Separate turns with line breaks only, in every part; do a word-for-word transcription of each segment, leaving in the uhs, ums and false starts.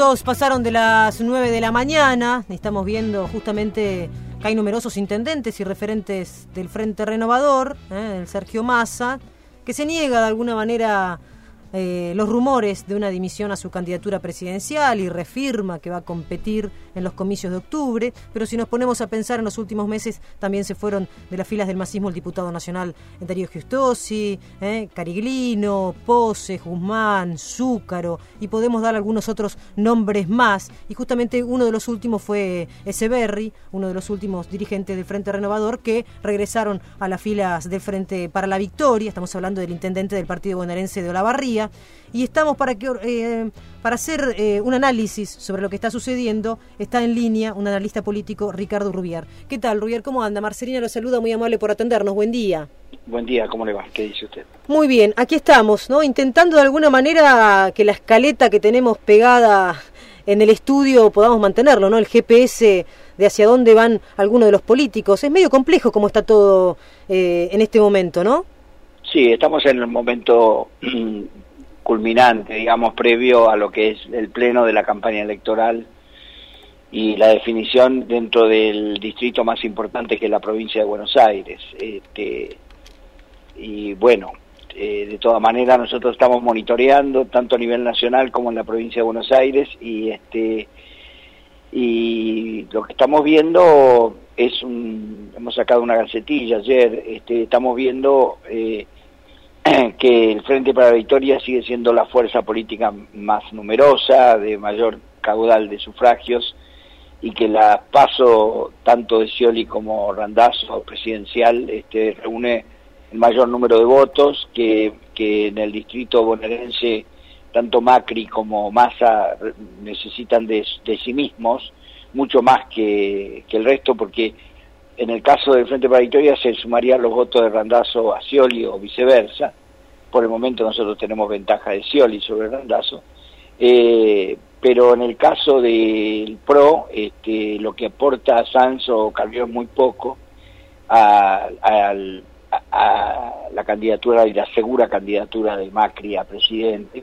minutos pasaron de las nueve de la mañana. Estamos viendo justamente que hay numerosos intendentes y referentes del Frente Renovador, ¿eh? el Sergio Massa, que se niega de alguna manera eh, los rumores de una dimisión a su candidatura presidencial y reafirma que va a competir en los comicios de octubre. Pero si nos ponemos a pensar, en los últimos meses también se fueron de las filas del masismo el diputado nacional Darío Giustosi, eh, Cariglino, Pose, Guzmán, Zúcaro, y podemos dar algunos otros nombres más. Y justamente uno de los últimos fue Echeverri, uno de los últimos dirigentes del Frente Renovador que regresaron a las filas del Frente para la Victoria. Estamos hablando del intendente del partido bonaerense de Olavarría. Y estamos para que eh, para hacer eh, un análisis sobre lo que está sucediendo. Está en línea un analista político, Ricardo Rubier. ¿Qué tal, Rubier? ¿Cómo anda? Marcelina lo saluda, muy amable por atendernos. Buen día.
Buen día, ¿cómo le va? ¿Qué dice usted?
Muy bien, aquí estamos, ¿no? Intentando de alguna manera que la escaleta que tenemos pegada en el estudio podamos mantenerlo, ¿no? El G P S de hacia dónde van algunos de los políticos. Es medio complejo cómo está todo eh, en este momento, ¿no?
Sí, estamos en el momento culminante, digamos, previo a lo que es el pleno de la campaña electoral y la definición dentro del distrito más importante, que es la provincia de Buenos Aires. Este, y bueno, eh, de todas maneras nosotros estamos monitoreando tanto a nivel nacional como en la provincia de Buenos Aires, y este y lo que estamos viendo es un, hemos sacado una gacetilla ayer, este, estamos viendo eh, que el Frente para la Victoria sigue siendo la fuerza política más numerosa, de mayor caudal de sufragios, y que la PASO, tanto de Scioli como Randazzo presidencial, este, reúne el mayor número de votos, que, que en el distrito bonaerense tanto Macri como Massa necesitan de, de sí mismos, mucho más que, que el resto, porque en el caso del Frente para la Victoria se sumarían los votos de Randazzo a Scioli o viceversa. Por el momento nosotros tenemos ventaja de Scioli sobre Randazzo, eh, pero en el caso del PRO, este, lo que aporta Sanz o Calvió es muy poco a, a, a, a la candidatura y la segura candidatura de Macri a presidente,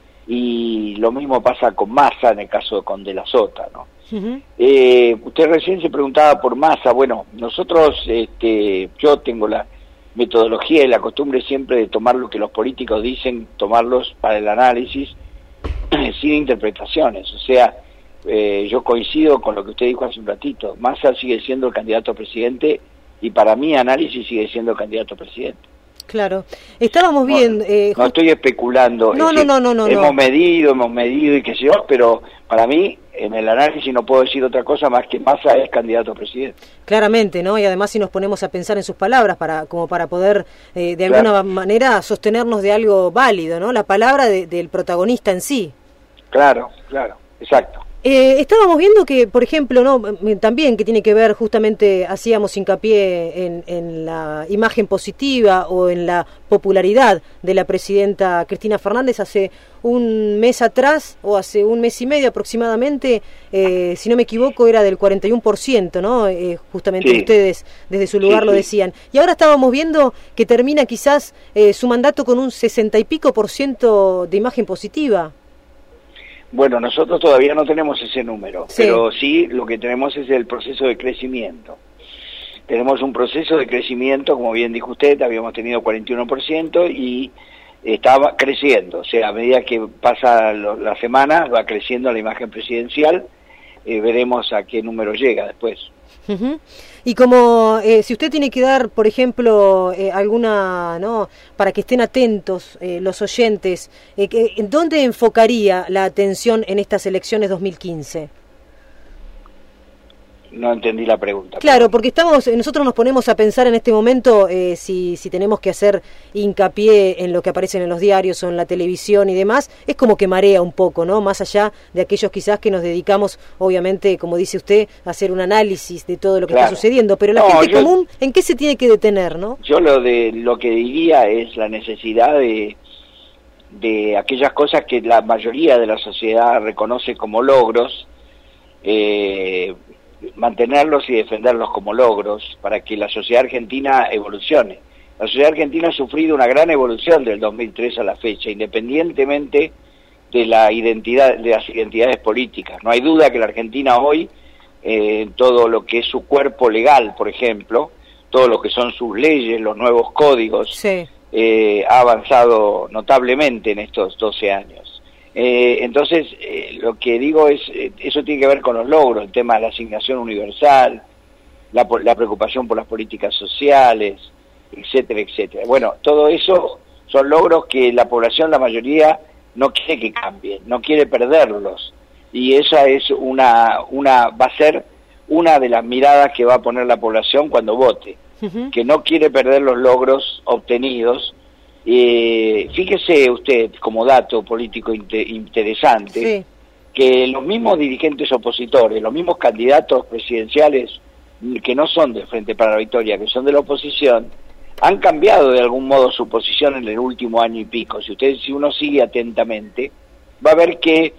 y lo mismo pasa con Massa en el caso de con De la Sota, ¿no? Uh-huh. eh, usted recién se preguntaba por Massa. Bueno, nosotros, este, yo tengo la metodología y la costumbre siempre de tomar lo que los políticos dicen, tomarlos para el análisis sin interpretaciones. O sea, eh, yo coincido con lo que usted dijo hace un ratito. Massa sigue siendo el candidato a presidente, y para mi análisis sigue siendo el candidato a presidente.
Claro, estábamos bien...
No,
eh,
no estoy especulando.
No,
es
no,
decir,
no, no, no.
Hemos
no.
medido, hemos medido y qué sé yo, pero para mí, en el análisis no puedo decir otra cosa más que Massa es candidato a presidente.
Claramente, ¿no? Y además si nos ponemos a pensar en sus palabras, para como para poder eh, de alguna claro. manera sostenernos de algo válido, ¿no? La palabra de, del protagonista en sí.
Claro, claro, exacto.
Eh, estábamos viendo que, por ejemplo, no también que tiene que ver, justamente hacíamos hincapié en, en la imagen positiva o en la popularidad de la presidenta Cristina Fernández. Hace un mes atrás, o hace un mes y medio aproximadamente, eh, si no me equivoco, era del cuarenta y uno por ciento, ¿no? Eh, justamente sí. Ustedes desde su lugar sí, lo decían. Y ahora estábamos viendo que termina quizás eh, su mandato con un sesenta y pico por ciento de imagen positiva.
Bueno, nosotros todavía no tenemos ese número, sí. pero sí lo que tenemos es el proceso de crecimiento. Tenemos un proceso de crecimiento, como bien dijo usted, habíamos tenido cuarenta y uno por ciento y estaba creciendo. O sea, a medida que pasa lo, la semana, va creciendo la imagen presidencial, eh, veremos a qué número llega después.
Uh-huh. Y como eh, si usted tiene que dar, por ejemplo, eh, alguna, ¿no? Para que estén atentos eh, los oyentes, eh, que, ¿dónde enfocaría la atención en estas elecciones dos mil quince?
No entendí la pregunta.
Claro, porque estamos, nosotros nos ponemos a pensar en este momento eh, si, si tenemos que hacer hincapié en lo que aparece en los diarios o en la televisión y demás. Es como que marea un poco, ¿no? Más allá de aquellos quizás que nos dedicamos, obviamente, como dice usted, a hacer un análisis de todo lo que claro. está sucediendo. Pero la no, gente yo, común, ¿en qué se tiene que detener, no?
Yo lo de lo que diría es la necesidad de, de aquellas cosas que la mayoría de la sociedad reconoce como logros, eh, mantenerlos y defenderlos como logros para que la sociedad argentina evolucione. La sociedad argentina ha sufrido una gran evolución del dos mil tres a la fecha, independientemente de la identidad, de las identidades políticas. No hay duda que la Argentina hoy, eh, todo lo que es su cuerpo legal, por ejemplo, todo lo que son sus leyes, los nuevos códigos,
sí.
eh, ha avanzado notablemente en estos doce años. Eh, entonces, eh, lo que digo es, eh, eso tiene que ver con los logros, el tema de la asignación universal, la, la preocupación por las políticas sociales, etcétera, etcétera. Bueno, todo eso son logros que la población, la mayoría, no quiere que cambien, no quiere perderlos, y esa es una, una, va a ser una de las miradas que va a poner la población cuando vote, uh-huh. que no quiere perder los logros obtenidos. Eh, fíjese usted, como dato político inter interesante, sí. que los mismos dirigentes opositores, los mismos candidatos presidenciales que no son del Frente para la Victoria, que son de la oposición, han cambiado de algún modo su posición en el último año y pico. Si usted, si uno sigue atentamente, va a ver que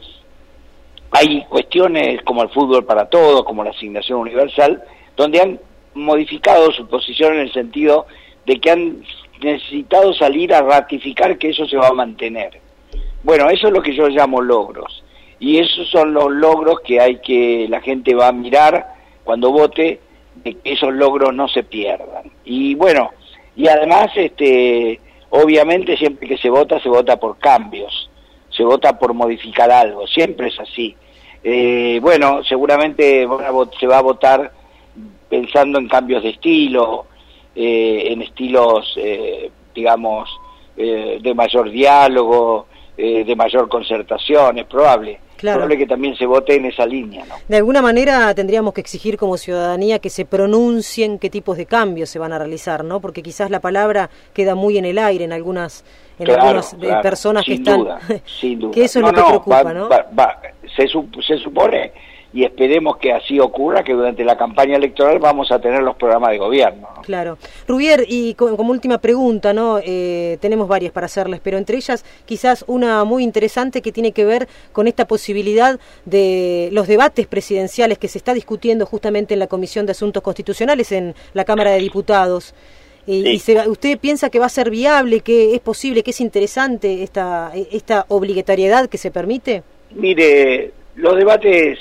hay cuestiones como el fútbol para todos, como la asignación universal, donde han modificado su posición en el sentido de que han necesitado salir a ratificar que eso se va a mantener. Bueno, eso es lo que yo llamo logros, y esos son los logros que hay que la gente va a mirar cuando vote, de que esos logros no se pierdan. Y bueno, y además, este, obviamente siempre que se vota, se vota por cambios, se vota por modificar algo, siempre es así. Eh, bueno, seguramente se va a votar pensando en cambios de estilo, eh, en estilos, eh, digamos, eh, de mayor diálogo, eh, de mayor concertación, es probable. Claro. Probable que también se vote en esa línea, ¿no?
De alguna manera tendríamos que exigir como ciudadanía que se pronuncien qué tipos de cambios se van a realizar, ¿no? Porque quizás la palabra queda muy en el aire en algunas en
claro,
algunas
claro.
personas
sin
que están
duda, sin duda.
que eso
no,
es lo
no,
que preocupa,
va,
¿no?
Va, va. Se, se supone, y esperemos que así ocurra, que durante la campaña electoral vamos a tener los programas de gobierno, ¿no?
Claro. Rubier, y como, como última pregunta, ¿no? Eh, tenemos varias para hacerles, pero entre ellas quizás una muy interesante que tiene que ver con esta posibilidad de los debates presidenciales que se está discutiendo justamente en la Comisión de Asuntos Constitucionales en la Cámara de Diputados. Eh, sí. y se, ¿Usted piensa que va a ser viable, que es posible, que es interesante esta, esta obligatoriedad que se permite?
Mire, los debates...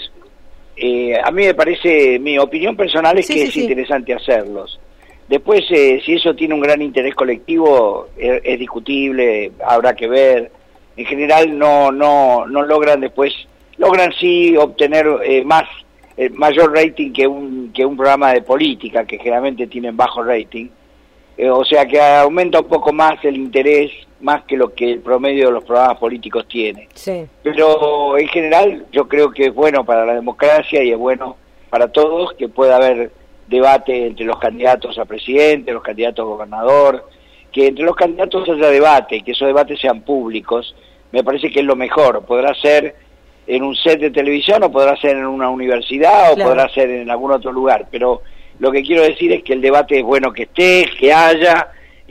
Eh, a mí me parece, mi opinión personal es sí, que sí, es sí. interesante hacerlos. Después, eh, si eso tiene un gran interés colectivo, es, es discutible, habrá que ver. En general no no no logran después, logran sí obtener eh, más eh, mayor rating que un que un programa de política, que generalmente tienen bajo rating. Eh, o sea que aumenta un poco más el interés, más que lo que el promedio de los programas políticos tiene.
Sí.
Pero en general yo creo que es bueno para la democracia y es bueno para todos que pueda haber debate entre los candidatos a presidente, los candidatos a gobernador, que entre los candidatos haya debate, que esos debates sean públicos. Me parece que es lo mejor. Podrá ser en un set de televisión, o podrá ser en una universidad, o claro. podrá ser en algún otro lugar, pero lo que quiero decir es que el debate es bueno que esté, que haya,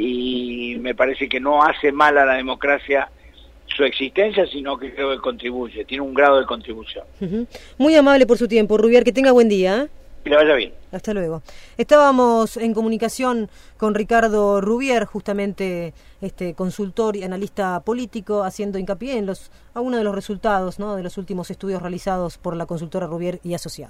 y me parece que no hace mal a la democracia su existencia, sino que creo que contribuye, tiene un grado de contribución.
Uh-huh. Muy amable por su tiempo, Rubier, que tenga buen día. ¿eh?
Que le vaya bien.
Hasta luego. Estábamos en comunicación con Ricardo Rubier, justamente este consultor y analista político, haciendo hincapié en los algunos de los resultados, ¿no?, de los últimos estudios realizados por la consultora Rubier y Asociados.